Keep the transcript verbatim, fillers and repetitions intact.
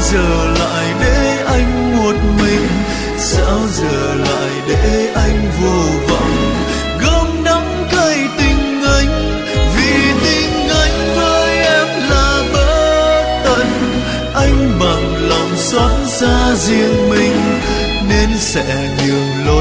giờ lại để anh một mình, sao giờ lại để anh vô vọng. Gom đắng cay tình anh, vì tình anh với em là bất tận. Anh bằng lòng xót xa riêng mình, nên sẽ nhường lối